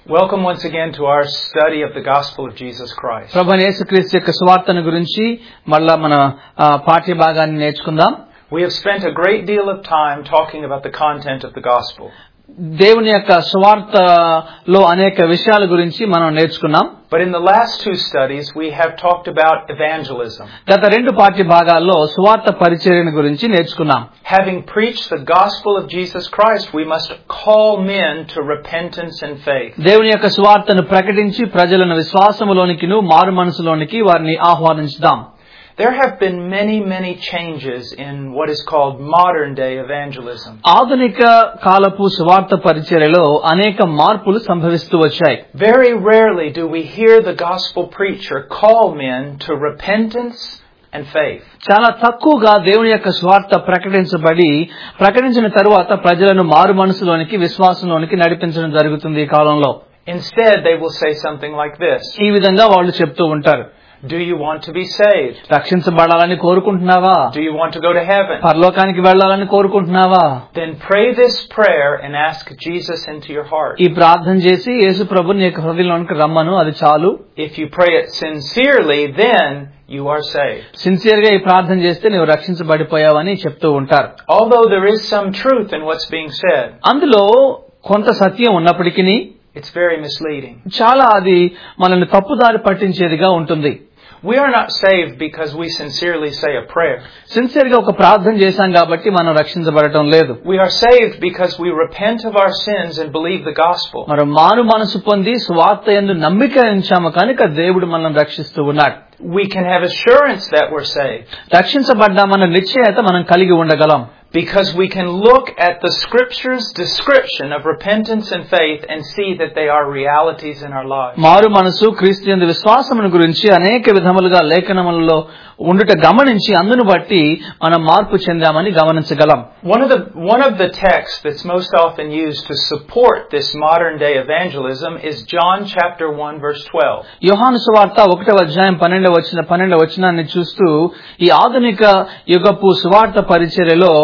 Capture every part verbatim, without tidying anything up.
Welcome once again to our study of the Gospel of Jesus Christ. ప్రభువైన యేసుక్రీస్తు యొక్క సువార్తను గురించి మళ్ళా మన పాఠ్య భాగాన్ని నేర్చుకుందాం. We have spent a great deal of time talking about the content of the Gospel. దేవుని యొక్క సువార్తలో అనేక విషయాల గురించి మనం నేర్చుకున్నాం. But in the last two studies we have talked about evangelism. గత రెండు పాఠ్య భాగాల్లో సువార్త పరిచర్యను గురించి నేర్చుకున్నాం. Having preached the gospel of Jesus Christ, we must call men to repentance and faith. దేవుని యొక్క సువార్తను ప్రకటించి ప్రజలను విశ్వాసములోనికిను మారు మనసులోనికి వారిని ఆహ్వానించుదాం. There have been many, many changes in what is called modern day evangelism. ఆధునిక కాలపు సువార్త పరిచర్యలో అనేక మార్పులు సంభవిస్తూ వచ్చాయి. Very rarely do we hear the gospel preacher call men to repentance and faith. చాలా తక్కువగా దేవుని యొక్క సువార్త ప్రకటించబడి ప్రకటించిన తరువాత ప్రజలను మారు మనసులోనికి విశ్వాసంలోనికి నడిపించడం జరుగుతుంది ఈ కాలంలో. Instead, they will say something like this. ఈ విధంగా వాళ్ళు చెప్తూ ఉంటారు. Do you want to be saved? రక్షించబడాలని కోరుకుంటున్నావా? Do you want to go to heaven? పరలోకానికి వెళ్ళాలని కోరుకుంటున్నావా? Then pray this prayer and ask Jesus into your heart. ఈ ప్రార్థన చేసి యేసు ప్రభుని నీ హృదయంలోనికి రమ్మను, అది చాలు. If you pray it sincerely, then you are saved. Sincere గా ఈ ప్రార్థన చేస్తే నీవు రక్షించబడిపోయావని చెప్తూ ఉంటారు. Although there is some truth in what's being said, అందులో కొంత సత్యం ఉన్నప్పటికీ it's very misleading. చాలా అది మనల్ని తప్పుదారి పట్టించేదిగా ఉంటుంది. We are not saved because we sincerely say a prayer. Sincere గా ఒక ప్రార్థన చేశాం కాబట్టి మనం రక్షించబడటం లేదు. We are saved because we repent of our sins and believe the gospel. మనం మారు మనసు పొంది సువార్త యందు నమ్మిక ఉంచాము కనుక దేవుడు మనల్ని రక్షిస్తూ ఉన్నాడు. We can have assurance that we're saved. రక్షించబడ్డామన్న నిశ్చయత మనం కలిగి ఉండగలం. Because we can look at the Scripture's description of repentance and faith and see that they are realities in our lives. మారు మనసు క్రీస్తు యందు విశ్వాసమును గురించి అనేక విధములుగా లేఖనములలో ఉండుట గమనించి అందును బట్టి మనం మార్పు చెందామని గమనించగలం. One of the one of the texts that's most often used to support this modern day evangelism is John chapter one verse twelve. యోహాను సువార్త ఒకటవ అధ్యాయం పన్నెండవ వచన పన్నెండవ వచనాన్ని చూస్తూ ఈ ఆధునిక యుగపు సువార్త పరిచర్యలో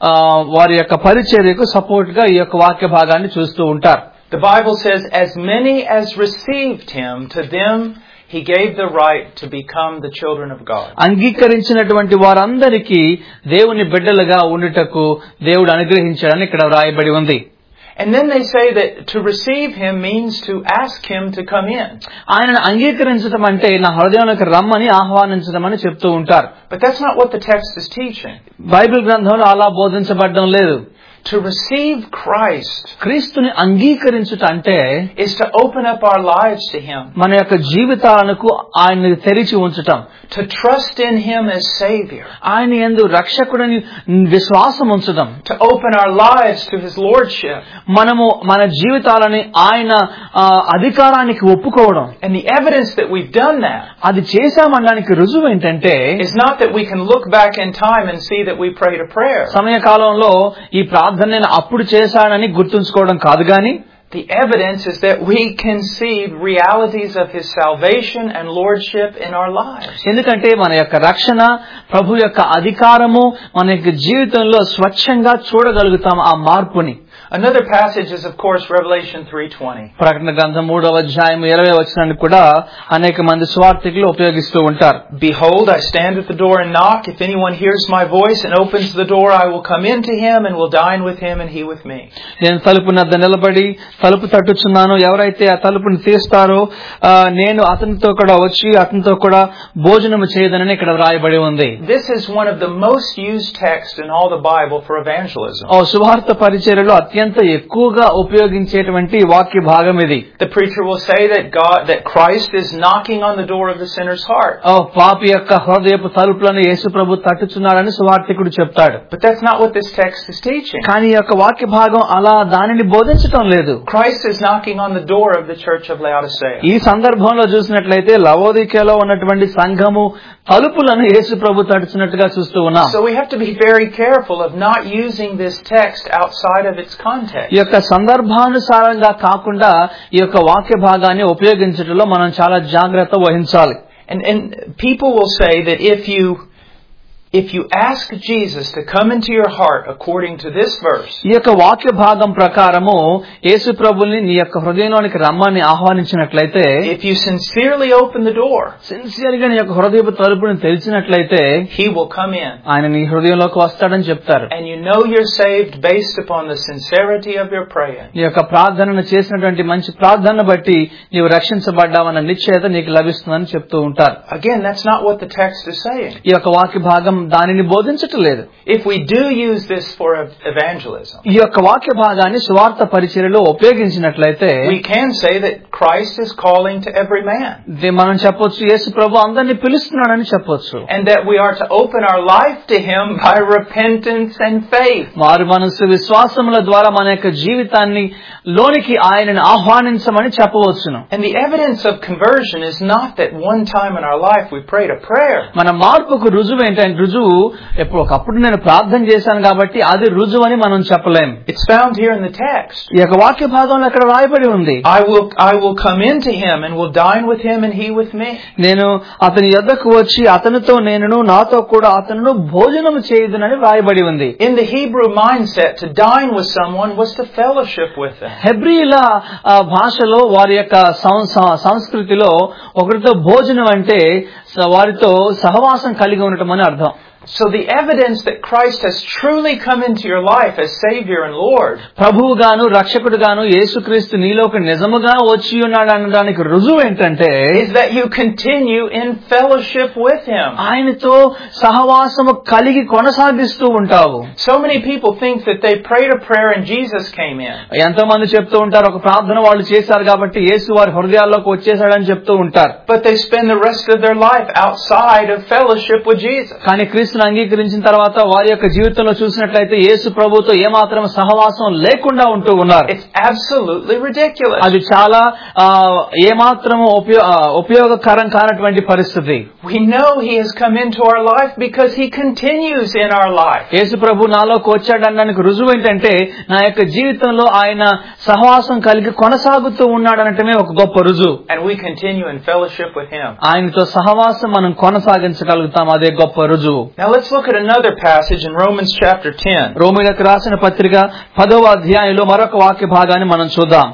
వారి యొక్క పరిచర్యకు సపోర్ట్ గా ఈ యొక్క వాక్య భాగాన్ని చూస్తూ ఉంటారు. The Bible says, as many as received him, to them he gave the right to become the children of God. అంగీకరించినటువంటి వారందరికీ దేవుని బిడ్డలుగా ఉండుటకు దేవుడు అనుగ్రహించాడని ఇక్కడ వ్రాయబడి ఉంది. And then they say that to receive him means to ask him to come in. ఆయనను అంగీకరించడం అంటే నా హృదయంలోకి రమ్మని ఆహ్వానించడం అని చెప్తూ ఉంటారు. But that's not what the text is teaching. Bible గ్రంథంలో అలా బోధించబడడం లేదు. To receive Christ, క్రీస్తుని అంగీకరించుట అంటే is to open up our lives to him. మన యొక్క జీవితాలకు ఆయన్ని తెరిచి ఉంచటం. To trust in him as Savior. ఆయన యందు రక్షకుడని విశ్వాసం ఉంచడం. To open our lives to his lordship. మనము మన జీవితాలని ఆయన అధికారానికి ఒప్పుకోవడం. And the evidence that we've done that, అది చేశామనడానికి రుజువు ఏంటంటే, is not that we can look back in time and see that we prayed a prayer. సమయకాలంలో ఈ ప్రార్థన నేను అప్పుడు చేశానని గుర్తుంచుకోవడం కాదు గాని, the evidence is that we can see realities of his salvation and lordship in our lives. ఎందుకంటే మన యొక్క రక్షణ, ప్రభు యొక్క అధికారము మన యొక్క జీవితంలో స్వచ్ఛంగా చూడగలుగుతాం ఆ మార్పుని. Another passage is of course Revelation three twenty. ప్రకటన గ్రంథం మూడవ అధ్యాయం ఇరవై వచనాన్ని కూడా అనేక మంది సువార్తికులు ఉపయోగిస్తూ ఉంటారు. Behold, I stand at the door and knock. If anyone hears my voice and opens the door, I will come into him and will dine with him and he with me. నేను తలుపు వద్ద నిలబడి తలుపు తట్టుచున్నాను. ఎవరైతే ఆ తలుపుని తీస్తారో నేను అతనితో కూడా వచ్చి అతనితో కూడా భోజనము చేయదనని ఇక్కడ వ్రాయబడి ఉంది. This is one of the most used texts in all the Bible for evangelism. ఓ సువార్త పరిచర్యలో అత్యంత ఎక్కువగా ఉపయోగించేటువంటి వాక్య భాగం ఇది. The preacher will say that God, that Christ is knocking on the door of the sinner's heart. ఓ పాపి యొక్క హృదయపు తలుపులను యేసు ప్రభు తట్టుచున్నాడని సువార్తికుడు చెప్తాడు. But that's not what this text is teaching. కానీ ఈ యొక్క వాక్య భాగం అలా దానిని బోధించటం లేదు. Christ is knocking on the door of the church of Laodicea. ఈ సందర్భంలో చూసినట్లయితే లవోదికయలో ఉన్నటువంటి సంఘము తలుపులను యేసు ప్రభు తడుచున్నట్టుగా చూస్తూ ఉన్నాం. So we have to be very careful of not using this text outside of its context. ఈ యొక్క సందర్భానుసారంగా కాకుండా ఈ యొక్క వాక్య భాగాన్ని ఉపయోగించడంలో మనం చాలా జాగ్రత్త వహించాలి. And and people will say that if you If you ask Jesus to come into your heart according to this verse, ఈ యొక్క వాక్య భాగం ప్రకారము యేసు ప్రభువుని నీ యొక్క హృదయంలోనికి రమ్మని ఆహ్వానించినట్లయితే, if you sincerely open the door, sincere గా నీ యొక్క హృదయపు తలుపుని తెరిచినట్లయితే, he will come in. ఆయన నీ హృదయంలోకి వస్తాడని చెప్తారు. And you know you're saved based upon the sincerity of your praying. నీ యొక్క ప్రార్థనను చేసినటువంటి మంచి ప్రార్థనను బట్టి నీవు రక్షించబడ్డావన్న నిశ్చయత నీకు లభిస్తుందని చెప్తూ ఉంటారు. Again, that's not what the text is saying. ఈ యొక్క వాక్య భాగం దానిని బోధించటం లేదు. If we do use this for evangelism, ఈ యొక్క వాక్య భాగాన్ని సువార్త పరిచర్యలో ఉపయోగించినట్లయితే, we can say that Christ is calling to every man. మనం చెప్పొచ్చు యేసు ప్రభు అందరిని పిలుస్తున్నాడని చెప్పొచ్చు. And that we are to open our life to him by repentance and faith. మారు మనస్సు విశ్వాసముల ద్వారా మన యొక్క జీవితాన్ని లోనికి ఆయనను ఆహ్వానించమని చెప్పవచ్చును. And the evidence of conversion is not that one time in our life we prayed a prayer. మన మార్పుకు రుజువు ఏంటంటే, రుజువు ఎప్పుడు ఒకప్పుడు నేను ప్రార్థన చేశాను కాబట్టి అది రుజువు అని మనం చెప్పలేం. It's found here in the text. ఈ యొక్క వాక్య భాగంలో అక్కడ రాయబడి ఉంది, I will I will come into him and will dine with him and he with me. నేను అతని యొద్దకు వచ్చి అతనితో నేనును నాతో కూడా అతను భోజనం చేయుదునని రాయబడి ఉంది. In the Hebrew mindset, to dine with someone was to fellowship with them. హెబ్రీల భాషలో వారి యొక్క సంస్కృతిలో ఒకరితో భోజనం అంటే వారితో సహవాసం కలిగి ఉండటం అని అర్థం. So the evidence that Christ has truly come into your life as Savior and Lord, ప్రభువుగాను రక్షకుడుగాను యేసుక్రీస్తు నీలోకి నిజముగా వచ్చి ఉన్నాడు అనడానికి రుజువు ఏంటంటే, is that you continue in fellowship with him. ఆయనతో సహవాసము కలిగి కొనసాగిస్తూ ఉంటావు. So many people think that they prayed a prayer and Jesus came in. ఎంతో మంది చెప్తూ ఉంటారు, ఒక ప్రార్థన వాళ్ళు చేశారు కాబట్టి యేసు వారి హృదయాల్లోకి వచ్చేసాడని చెప్తూ ఉంటారు. But they spend the rest of their life outside of fellowship with Jesus. కానీ క్రీస్తుని అంగీకరించిన తర్వాత వారి యొక్క జీవితంలో చూసినట్లయితే యేసు ప్రభువుతో ఏమాత్రం సహవాసం లేకుండా ఉంటూ ఉన్నారు. It's absolutely ridiculous. అది చాలా ఏమాత్రం ఉపయోగకరం కానటువంటి పరిస్థితి. We know he has come into our life because he continues in our life. యేసు ప్రభు నాలోకి వచ్చాడనడానికి రుజువు ఏంటంటే, నా యొక్క జీవితంలో ఆయన సహవాసం కలిగి కొనసాగుతూ ఉన్నాడనటమే ఒక గొప్ప రుజువు. And we continue in fellowship with him. ఆయనతో సహవాసం మనం కొనసాగించగలుగుతాం, అదే గొప్ప రుజువు. Now let's look at another passage in Romans chapter ten. రోమీయులకు రాసిన పత్రిక పదవ అధ్యాయంలో మరొక వాక్య భాగాన్ని మనం చూద్దాం.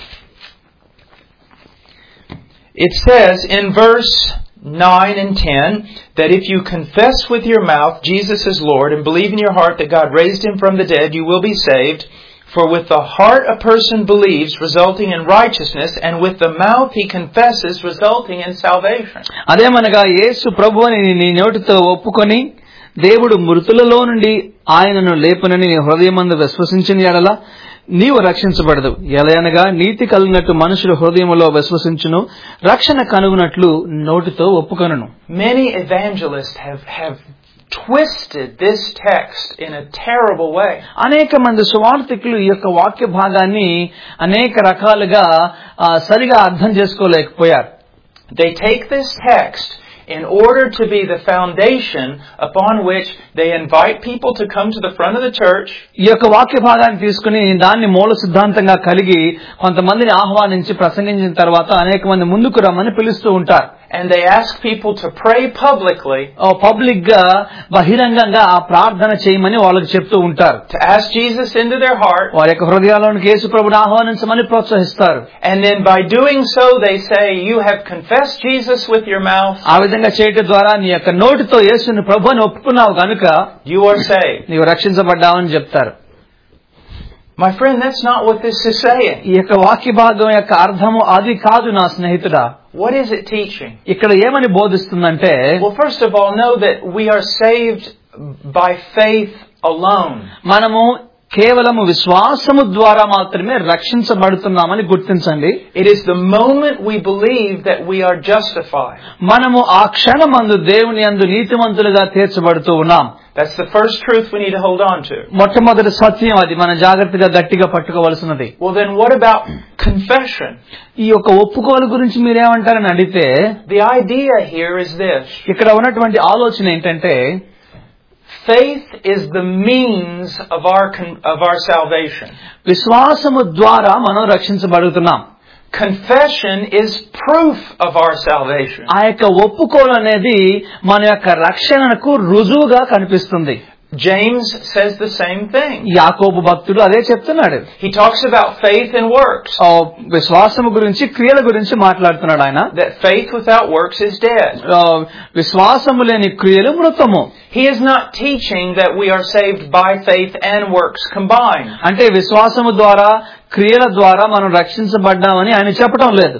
It says in verse nine and ten that if you confess with your mouth Jesus is Lord and believe in your heart that God raised him from the dead, you will be saved. For with the heart a person believes, resulting in righteousness, and with the mouth he confesses, resulting in salvation. అదేమనగా యేసు ప్రభువుని నీ నోటితో ఒప్పుకొని దేవుడు మృతులలో నుండి ఆయనను లేపునని నీ హృదయమందు విశ్వసించిన యెడల నీవు రక్షించబడదు. ఎలయనగా నీతి కలిగినట్టు మనుషుల హృదయములో విశ్వసించును, రక్షణ కనుగొనట్లు నోటితో ఒప్పుకొనును. Many evangelists have have twisted this text in a terrible way. అనేక మంది సువార్తికులు ఈ యొక్క వాక్య భాగాన్ని అనేక రకాలుగా సరిగా అర్థం చేసుకోలేకపోయారు. They take this text in order to be the foundation upon which they invite people to come to the front of the church. ఈ యొక్క వాక్య భాగాన్ని తీసుకుని దాన్ని మూల సిద్ధాంతంగా కలిగి కొంతమందిని ఆహ్వానించి ప్రసంగించిన తర్వాత అనేక మంది ముందుకు రమ్మని పిలుస్తూ ఉంటారు. And they ask people to pray publicly. ఓ పబ్లిక్ గా బహిరంగంగా ఆ ప్రార్థన చేయమని వాళ్ళకి చెప్తూ ఉంటారు. To ask Jesus into their heart. వారి యొక్క హృదయాల్లోనికి యేసు ప్రభువుని ఆహ్వానించమని ప్రోత్సహిస్తారు. And then by doing so they say you have confessed Jesus with your mouth. ఆ విధంగా చేయడం ద్వారా నీ యొక్క నోటితో యేసుని ప్రభువుని ఒప్పుకున్నావు కనుక you are saved. నీవు రక్షించబడ్డావని చెప్తారు. My friend, that's not what this is saying. ఈ యొక్క వాక్య భాగం యొక్క అర్థము అది కాదు నా స్నేహితుడా. What is it teaching? ఇక్కడ ఏమని బోధిస్తుందంటే, well, first of all, know that we are saved by faith alone. మనము కేవలము విశ్వాసము ద్వారా మాత్రమే రక్షించబడుతున్నామని గుర్తించండి. It is the moment we believe that we are justified. మనము ఆ క్షణమందు దేవుని యందు నీతిమంతులుగా తీర్చబడుతూ ఉన్నాం. That's the first truth we need to hold on to. మొట్టమొదటి సత్యం అది మనం జాగ్రత్తగా గట్టిగా పట్టుకోవాల్సినది. Well, then what about confession? ఈ యొక్క ఒప్పుకోలు గురించి మీరేమంటారని అడిగితే, the idea here is this. ఇక్కడ ఉన్నటువంటి ఆలోచన ఏంటంటే, faith is the means of our of our salvation. విశ్వాసము ద్వారా మనం రక్షించబడుతున్నాం. Confession is proof of our salvation. ఆ యొక్క ఒప్పుకోలు అనేది మన యొక్క రక్షణకు రుజువుగా కనిపిస్తుంది. James says the same thing. యాకోబు భక్తుడు అదే చెప్తున్నాడు. He talks about faith and works. విశ్వాసము గురించి క్రియల గురించి మాట్లాడుతున్నాడు ఆయన. That faith without works is dead. విశ్వాసము లేని క్రియలు మృతము. He is not teaching that we are saved by faith and works combined. అంటే విశ్వాసము ద్వారా క్రియల ద్వారా మనం రక్షించబడ్డామని ఆయన చెప్పడం లేదు.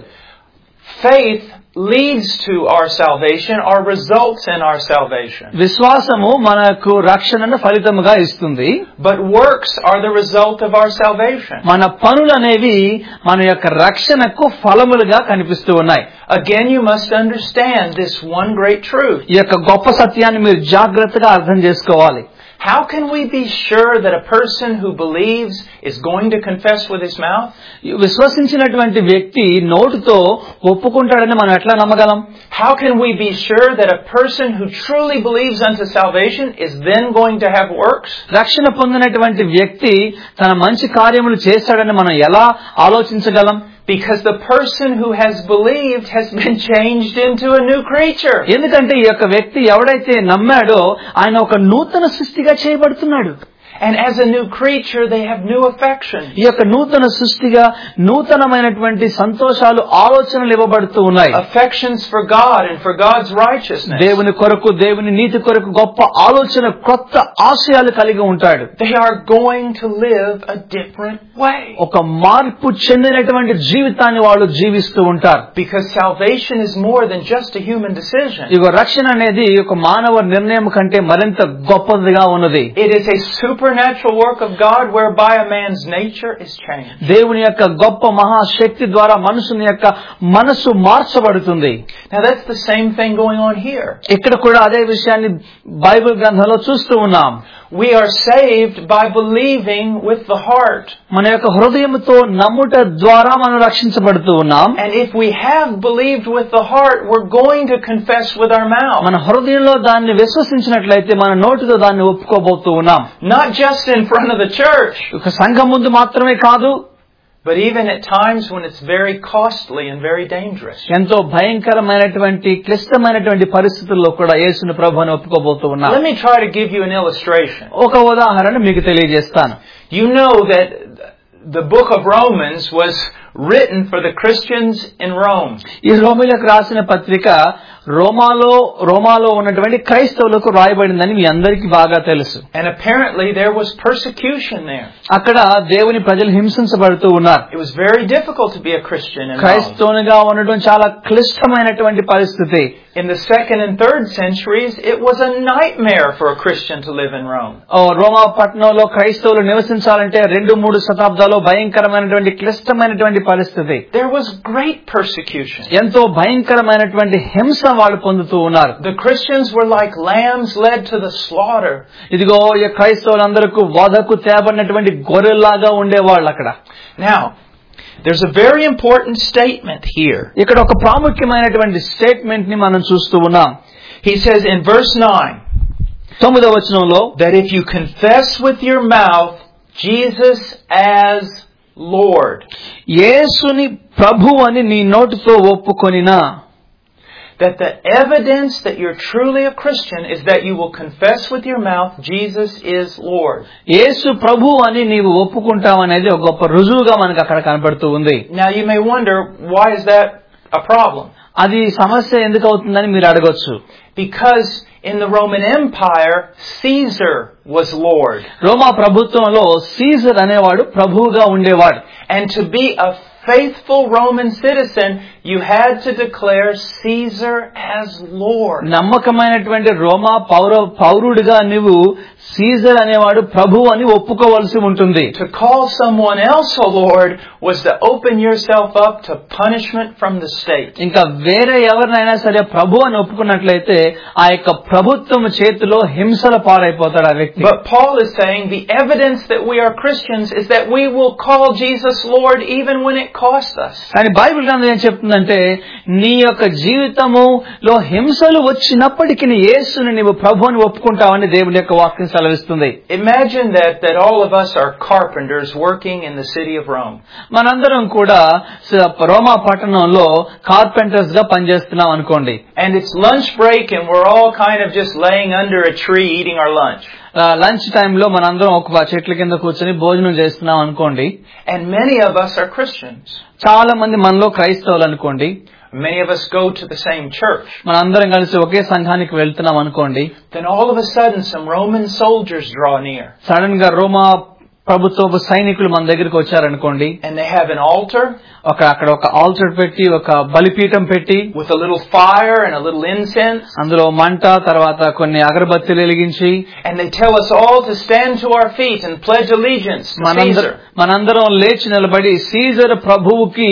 Faith leads to our salvation or results in our salvation. విశ్వాసము మనకు రక్షణను ఫలితముగా ఇస్తుంది. But works are the result of our salvation. మన పనులనేవి మన యొక్క రక్షణకు ఫలములుగా కనిపిస్తూ ఉన్నాయి. Again, you must understand this one great truth. ఈ యొక్క గొప్ప సత్యాన్ని మీరు జాగ్రత్తగా అర్థం చేసుకోవాలి. How can we be sure that a person who believes is going to confess with his mouth? విశ్వసించినటువంటి వ్యక్తి నోటితో ఒప్పుకుంటాడని మనం ఎట్లా నమ్మగలం? How can we be sure that a person who truly believes unto salvation is then going to have works? రక్షణ పొందినటువంటి వ్యక్తి తన మంచి కార్యములు చేస్తాడని మనం ఎలా ఆలోచించగలం? Because the person who has believed has been changed into a new creature. ఎందుకంటే ఈ యొక్క వ్యక్తి ఎవడైతే నమ్మాడో ఆయన ఒక నూతన సృష్టిగా చేయబడుతున్నాడు. And as a new creature, they have new affections. ఈ యొక్క నూతన సృష్టిగా నూతనమైనటువంటి సంతోషాలు ఆలోచనలు ఇవ్వబడుతూ ఉన్నాయి. Affections for God and for God's righteousness. దేవుని కొరకు దేవుని నీతి కొరకు గొప్ప ఆలోచన కొత్త ఆశయాలు కలిగి ఉంటాడు. They are going to live a different way. ఒక మార్పు చెందినటువంటి జీవితాన్ని వాళ్ళు జీవిస్తూ ఉంటారు. Because salvation is more than just a human decision. ఇగో రక్షణ అనేది ఒక మానవ నిర్ణయం కంటే మరింత గొప్పదిగా ఉన్నది. It is a super supernatural work of God whereby a man's nature is changed. దేవుని యొక్క గొప్ప మహాశక్తి ద్వారా మనుషుని యొక్క మనసు మార్చబడుతుంది. Now that's the same thing going on here. ఇక్కడ కూడా అదే విషయాన్ని బైబిల్ గ్రంథంలో చూస్తూ ఉన్నాం. We are saved by believing with the heart. మన యొక్క హృదయముతో నమ్ముట ద్వారా మనం రక్షించబడుతూ ఉన్నాం. And if we have believed with the heart, we're going to confess with our mouth. మన హృదయంలో దాన్ని విశ్వసించినట్లయితే మన నోటితో దాన్ని ఒప్పుకోబోతూ ఉన్నాం. Not just in front of the church. ఒక సంఘం ముందు మాత్రమే కాదు, but even at times when it's very costly and very dangerous. ఎంతో భయంకరమైనటువంటి క్లిష్టమైనటువంటి పరిస్థితుల్లో కూడా యేసుని ప్రభువుని ఒప్పుకోబోతూ ఉన్నాం. Let me try to give you an illustration. ఒక ఉదాహరణ మీకు తెలియజేస్తాను. You know that the book of Romans was written for the Christians in Rome. ఈ రోమీయులకు రాసిన పత్రిక రోమాలో రోమాలో ఉన్నటువంటి క్రైస్తవులకు రాయబడిందని మీ అందరికీ బాగా తెలుసు. And apparently there was persecution there. అక్కడ దేవుని ప్రజలు హింసించబడుతూ ఉన్నారు. It was very difficult to be a Christian in Rome. క్రైస్తవునిగా ఉండడం చాలా క్లిష్టమైనటువంటి పరిస్థితి. In the second and third centuries, it was a nightmare for a Christian to live in Rome. రోమా పట్టణంలో క్రైస్తవులు నివసించాలంటే రెండు మూడు శతాబ్దాల్లో భయంకరమైనటువంటి క్లిష్టమైనటువంటి పరిస్థితి. There was great persecution. ఎంతో భయంకరమైనటువంటి హింస వాళ్ళు పొందుతూ ఉన్నారు. The Christians were like lambs led to the slaughter. ఇదిగో ఈ క్రైస్తవులందరికీ వధకు తేబడినటువంటి గొర్రెల్లాగా ఉండేవాళ్ళు అక్కడ. Now, there's a very important statement here. ఇక్కడ ఒక ప్రాముఖ్యమైనటువంటి స్టేట్మెంట్ ని మనం చూస్తూ ఉన్నాం. He says in verse nine, తొమ్మిదవ వచనంలో, that if you confess with your mouth Jesus as Lord, యేసుని ప్రభువు అని నీ నోటితో ఒప్పుకొనినా, that the evidence that you're truly a Christian is that you will confess with your mouth Jesus is Lord. యేసు ప్రభువు అని నీవు ఒప్పుకుంటావనేది ఒక గొప్ప రుజువుగా మనకు అక్కడ కనబడుతూ ఉంది. Now you may wonder, why is that a problem? అది సమస్య ఎందుకు అవుతుందని మీరు అడగొచ్చు. Because in the Roman Empire, Caesar was Lord. రోమా ప్రభుత్వంలో సీజర్ అనేవాడు ప్రభువుగా ఉండేవాడు. And to be a faithful Roman citizen, you had to declare Caesar as Lord. నమ్మకమైనటువంటి రోమా పౌర పౌరుడిగా నువ్వు సీజర్ అనేవాడు ప్రభువు అని ఒప్పుకోవాల్సి ఉంటుంది. To call someone else a Lord was to open yourself up to punishment from the state. ఇంకా వేరే ఎవరినైనా సరే ప్రభు అని ఒప్పుకున్నట్లయితే ఆ యొక్క ప్రభుత్వం చేతిలో హింసల పాలైపోతాడు ఆ వ్యక్తి. But Paul is saying the evidence that we are Christians is that we will call Jesus Lord even when it cost us. కానీ బైబిల్ గ్రంథం ఏం చెప్తుందంటే నీ యొక్క జీవితములో హింసలు వచ్చినప్పటికీ యేసుని నీవు ప్రభువుని ఒప్పుకుంటావని దేవుని యొక్క వాక్యం సెలవిస్తుంది. Imagine that that all of us are carpenters working in the city of Rome. మనందరం కూడా రోమా పట్టణంలో కార్పెంటర్స్ గా పనిచేస్తున్నాం అనుకోండి. And it's lunch break and we're all kind of just laying under a tree eating our lunch. Lunch టైంలో మనందరం ఒక చెట్ల కింద కూర్చొని భోజనం చేస్తున్నాం అనుకోండి. And many of us are Christians. చాలా మంది మనలో క్రైస్తవులు అనుకోండి. Many of us go to the same church. మనందరం కలిసి ఒకే సంఘానికి వెళ్తున్నాం అనుకోండి. Then all of a sudden some Roman soldiers draw near. Sudden గా రోమా ప్రభుత్వ సైనికులు మన దగ్గరికి వచ్చారనుకోండి. And they have an altar. ఒక అక్కడ ఒక ఆల్టర్ పెట్టి ఒక బలిపీఠం పెట్టి with a little fire and a little incense. అందులో మంట తర్వాత కొన్ని అగరబత్తులు వెలిగించి. And they tell us all to stand to our feet and pledge allegiance to Caesar. మనందరం లేచి నిలబడి సీజర్ ప్రభువుకి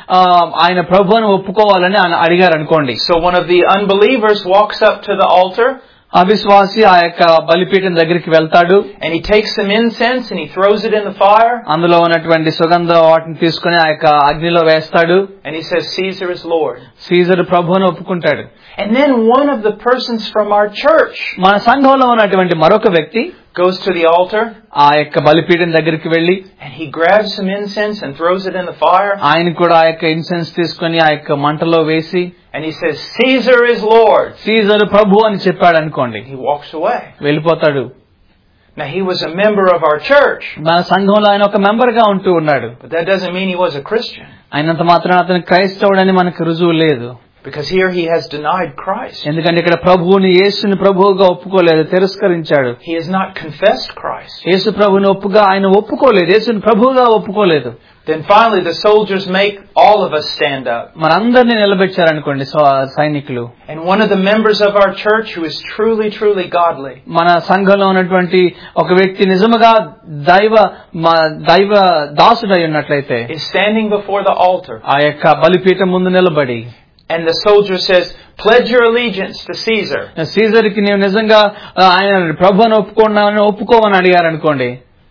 ఆయన ప్రభువుని ఒప్పుకోవాలని అడిగారు అనుకోండి. So one of the unbelievers walks up to the altar. అవిశ్వాసి ఆ యొక్క బలిపీఠం దగ్గరికి వెళ్తాడు. And he takes some incense and he throws it in the fire. అందులో ఉన్నటువంటి సుగంధ వాటిని తీసుకుని ఆ యొక్క అగ్నిలో వేస్తాడు. And he says Caesar is Lord. Caesar ప్రభువుని ఒప్పుకుంటాడు. And then one of the persons from our church మన సంఘంలో ఉన్నటువంటి మరొక వ్యక్తి goes to the altar. ఆ యొక్క బలిపీఠం దగ్గరికి వెళ్లి and he grabs some incense and throws it in the fire. ఆయన కూడా ఆ యొక్క ఇన్సెన్స్ తీసుకొని ఆ యొక్క మంటలో వేసి and he says Caesar is Lord. Caesar ప్రభు అని చెప్పాడు అనుకోండి. He walks away. వెళ్ళిపోతాడు. Now he was a member of our church. మన సంఘంలో ఆయన ఒక మెంబర్ గా ఉంటూ ఉన్నాడు. But that doesn't mean he was a Christian. అయినంత మాత్రాన అతను క్రైస్తవుడని మనకు రుజువు లేదు. Because here he has denied Christ. ఎందుకంటే ఇక్కడ ప్రభువుని యేసుని ప్రభువుగా ఒప్పుకోలేదు, తిరస్కరించాడు. He has not confessed Christ. యేసు ప్రభువుని ఒప్పుగా ఆయన ఒప్పుకోలేదు, యేసుని ప్రభువుగా ఒప్పుకోలేదు. Then finally the soldiers make all of us stand up. మనందరినీ నిలబెట్టారు అనుకోండి సైనికులు. And one of the members of our church who is truly truly godly. మన సంఘంలో ఉన్నటువంటి ఒక వ్యక్తి నిజముగా దైవ దైవ దాసుడై ఉన్నట్లయితే is standing before the altar. ఆ యొక్క బలిపీఠం ముందు నిలబడి and the soldier says pledge your allegiance to Caesar. సీజర్కి నీవు నిజంగా ఆయన ప్రభువుని ఒప్పుకున్నావని ఒప్పుకోమని అడిగారు అనుకోండి.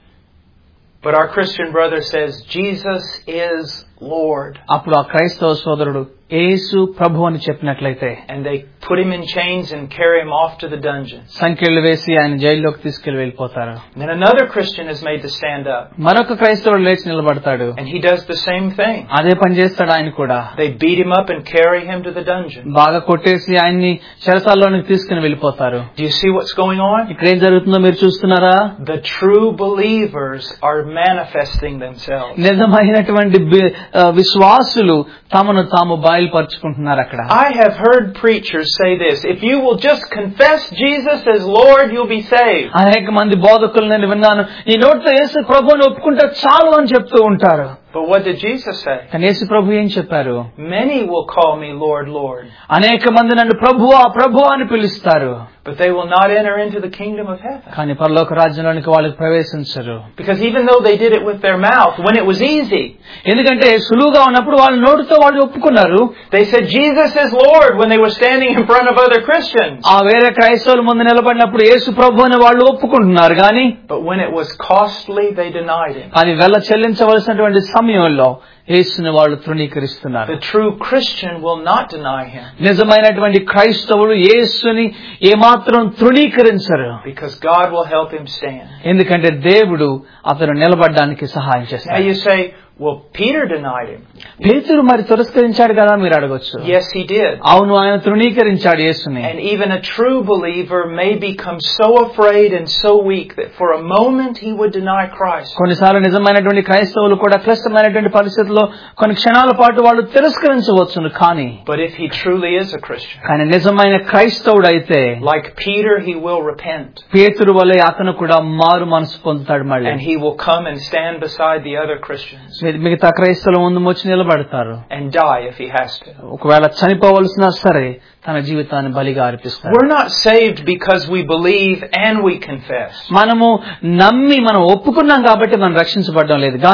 But our Christian brother says Jesus is Lord. అప్పుడు ఆ క్రైస్తవ సోదరుడు యేసు ప్రభు అని చెప్పినట్లయితే and they put him in chains and carry him off to the dungeon. సంకెళ్ళు వేసి ఆయన జైల్లోకి తీసుకెళ్లి వెళ్ళిపోతారు. Then another Christian is made to stand up. మరొక క్రైస్తవుడు లేచి నిలబడతాడు. and he does the same thing. అదే పని చేస్తాడు ఆయన కూడా. They beat him up and carry him to the dungeon. బాగా కొట్టేసి ఆయన్ని చెరసాలలోకి తీసుకుని వెళ్ళిపోతారు. Do you see what's going on? ఇక్కడ ఏం జరుగుతుందో మీరు చూస్తున్నారా? The true believers are manifesting themselves. నిజమైనటువంటి విశ్వాసులు తమను తాము బయలుపరుచుకుంటున్నారు అక్కడ. I have heard preachers say this, if you will just confess Jesus as Lord, you'll be saved. అనేక మంది బోధకులు నేను విన్నాను, ఈ నోటితో యేసు ప్రభువుని ఒప్పుకుంటే చాలు అని చెప్తూ ఉంటారు. But what did Jesus say? కానీ యేసు ప్రభు ఏం చెప్పారు? Many will call me Lord, Lord. అనేక మంది నన్ను ప్రభువా ప్రభువా అని పిలుస్తారు. But they will not enter into the kingdom of heaven. కానీ పరలోక రాజ్యంలోనికి వాళ్ళు ప్రవేశించరు. Because even though they did it with their mouth when it was easy. ఎందుకంటే సులువుగా ఉన్నప్పుడు వాళ్ళ నోటితో వాళ్ళు ఒప్పుకున్నారు. They said Jesus is Lord when they were standing in front of other Christians. ఆ వేరే క్రైస్తవుల ముందు నిలబడినప్పుడు యేసు ప్రభు అని వాళ్ళు ఒప్పుకుంటున్నారు కానీ But when it was costly they denied him. అది వెల చెల్లించవలసినటువంటి సమయంలో యేసుని వాళ్ళు తృణీకరిస్తున్నారు. The true Christian will not deny him. నిజమైనటువంటి క్రైస్తవులు యేసుని ఏమాత్రం తృణీకరించరు. Because God will help him stand. ఎందుకంటే దేవుడు అతను నిలబడడానికి సహాయం చేస్తాడు. Now you say, well, Peter denied him. పేతురు మరి తిరస్కరించాడు కదా మీరు అడగొచ్చు. Yes, he did. అవును, ఆయన తృణీకరించాడు యేసుని. And even a true believer may become so afraid and so weak that for a moment he would deny Christ. కొన్నిసార్లు నిజమైనటువంటి క్రైస్తవులు కూడా క్లిష్టమైనటువంటి పరిస్థితుల్లో కొన్ని క్షణాల పాటు వాళ్ళు తిరస్కరించవచ్చును కానీ But if he truly is a Christian, కానీ నిజమైన క్రైస్తవుడు అయితే like Peter, he will repent. పేతురు వలె అతను కూడా మారు మనసు పొందుతాడు మళ్ళీ. And he will come and stand beside the other Christians. మిగతా క్రైస్తవుల ముందు వచ్చి నిలబడతారు. And die if he has to. ఒకవేళ చనిపోవలసినా సరే తన జీవితాన్ని బలిగా అర్పిస్తారు. We're not saved because we believe and we confess. మనము నమ్మి మనం ఒప్పుకున్నాం కాబట్టి మనం రక్షించబడడం లేదు కానీ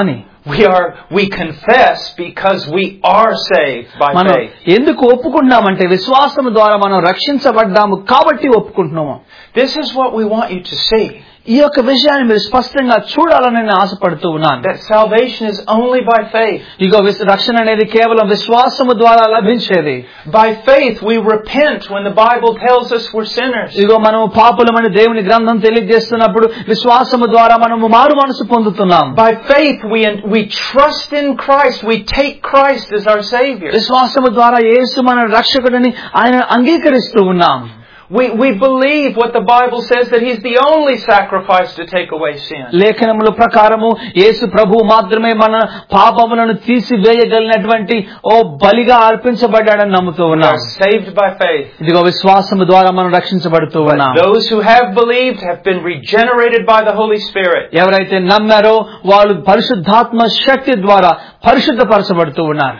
We are, we confess because we are saved by మనం faith. ఎందుకు ఒప్పుకుంటున్నామంటే విశ్వాసం ద్వారా మనం రక్షించబడ్డాము కాబట్టి ఒప్పుకుంటున్నాము. This is what we want you to see. ఈ యొక్క విషయాన్ని మీరు స్పష్టంగా చూడాలని నేను ఆశపడుతూ ఉన్నాను. That salvation is only by faith. ఇగో రక్షణ అనేది కేవలం విశ్వాసము ద్వారా లభించేది. By faith we repent when the Bible tells us we're sinners. ఇగో మనము పాపులమని దేవుని గ్రంథం తెలియజేస్తున్నప్పుడు విశ్వాసము ద్వారా మనము మారు మనసు పొందుతున్నాం. By faith we we trust in Christ. We take Christ as our Savior. విశ్వాసము ద్వారా యేసు మన రక్షకుడని ఆయన అంగీకరిస్తూ ఉన్నాం. We we believe what the Bible says, that He's the only sacrifice to take away sin. లేఖనముల ప్రకారము యేసు ప్రభువు మాత్రమే మన పాపములను తీసివేయగలిగినటువంటి ఓ బలిగా అర్పించబడ్డాడని నమ్ముతూ ఉన్నాం. We are saved by faith. ఇదిగో విశ్వాసము ద్వారా మనం రక్షించబడుతూ ఉన్నాం. Those who have believed have been regenerated by the Holy Spirit. ఎవరైతే నమ్మారో వాళ్ళు పరిశుద్ధాత్మ శక్తి ద్వారా పరిశుద్ధపరచబడుతూ ఉన్నారు.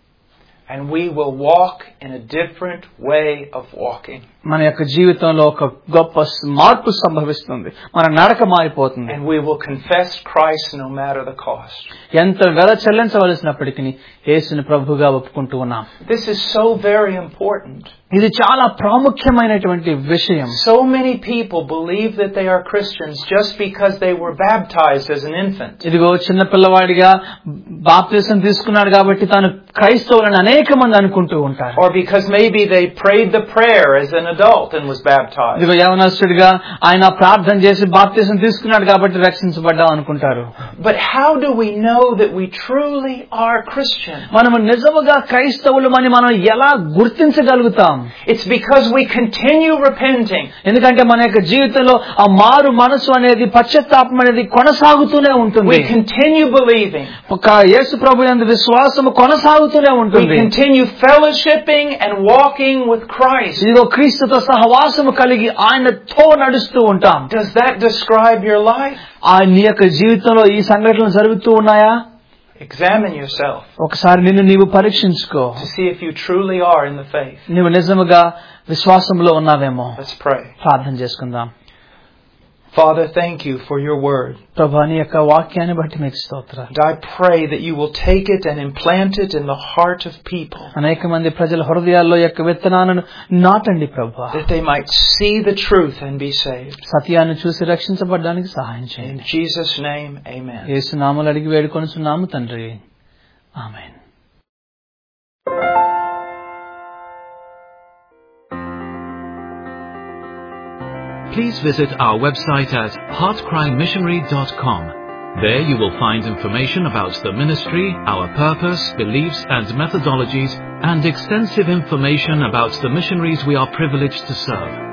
And we will walk in a different way of walking. మన యొక్క జీవితంలో ఒక గొప్ప మార్పు సంభవిస్తుంది. మన నడక మారిపోతుంది. And we will confess Christ no matter the cost. ఎంత వెల చెల్లించవలసినప్పటికీ యేసుని ప్రభువుగా ఒప్పుకుంటూ ఉన్నాం. This is so very important. ఇది చాలా ప్రాముఖ్యమైనటువంటి విషయం. So many people believe that they are Christians just because they were baptized as an infant. ఇదిగో చిన్న పిల్లవాడిగా బాప్తిసం తీసుకున్నాడు కాబట్టి తాను క్రైస్తవులని అనేక మంది అనుకుంటూ ఉంటారు. Or because maybe they prayed the prayer as an adult and was baptized. ఇదిగో యవనస్తుడిగా ఆయన ప్రార్థన చేసి బాప్తిసం తీసుకున్నాడు కాబట్టి రక్షించబడ్డాం అనుకుంటారు. But how do we know that we truly are Christian? మనము నిజముగా క్రైస్తవులమని మనం ఎలా గుర్తించగలుగుతాం? It's because we continue repenting. ఎందుకంటే మన యొక్క జీవితంలో ఆ మారు మనసు అనేది పశ్చాత్తాపం అనేది కొనసాగుతూనే ఉంటుంది. We continue believing. ఒక యేసు ప్రభువు యందు విశ్వాసము కొనసాగుతూనే ఉంటుంది. We continue fellowshipping and walking with Christ. ఇదిగో క్రీస్తుతో సహవాసము కలిగి ఆయనతో నడుస్తూ ఉంటాం. Does that describe your life? ఆ నీ యొక్క జీవితంలో ఈ సంఘటనలు జరుగుతూ ఉన్నాయా? Examine yourself. ఒకసారి నిన్ను నీవు పరీక్షించుకో. To see if you truly are in the faith. నీవు నిజముగా విశ్వాసంలో ఉన్నావేమో. Let's pray. ప్రార్థన చేసుకుందాం. Father, thank you for your word. ప్రభువా నీ యొక్క వాక్యాన్ని బట్టి మీకు స్తోత్రాలు. And I pray that you will take it and implant it in the heart of people. అనేక మంది ప్రజల హృదయాల్లో యొక్క విత్తనాలను నాటండి ప్రభువా. That they might see the truth and be saved. సత్యాన్ని చూసి రక్షించబడడానికి సహాయం చేయండి. In Jesus' name, amen. యేసు నామములో అడిగి వేడుకొనుచున్నాము తండ్రి. ఆమేన్. Please visit our website at heart cry missionary dot com. There you will find information about the ministry, our purpose, beliefs and methodologies, and extensive information about the missionaries we are privileged to serve.